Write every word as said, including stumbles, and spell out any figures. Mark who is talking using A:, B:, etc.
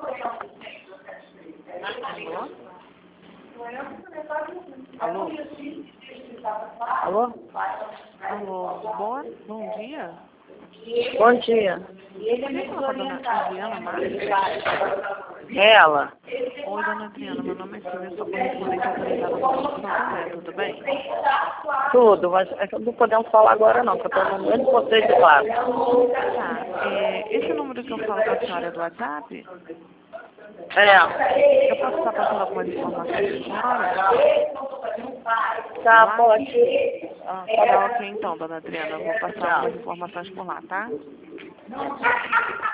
A: Alô?
B: Alô?
A: Alô? Boa, bom dia.
B: Bom dia.
A: Queria falar com a dona Adriana Marques.
B: Ela?
A: Oi, dona Adriana, meu nome é Silvia, sou correspondente autorizada da Banco Santander, tudo bem?
B: Tudo, mas é que não podemos falar agora não, porque eu estou no mesmo conceito de claro.
A: Tá, é, esse número que eu falo com a senhora é do WhatsApp?
B: É.
A: Eu posso estar passando algumas informações para a senhora?
B: Tá,
A: Lá?
B: pode. Ah,
A: Tá ok então, dona Adriana, eu vou passar
B: Tchau.
A: algumas informações por lá, tá?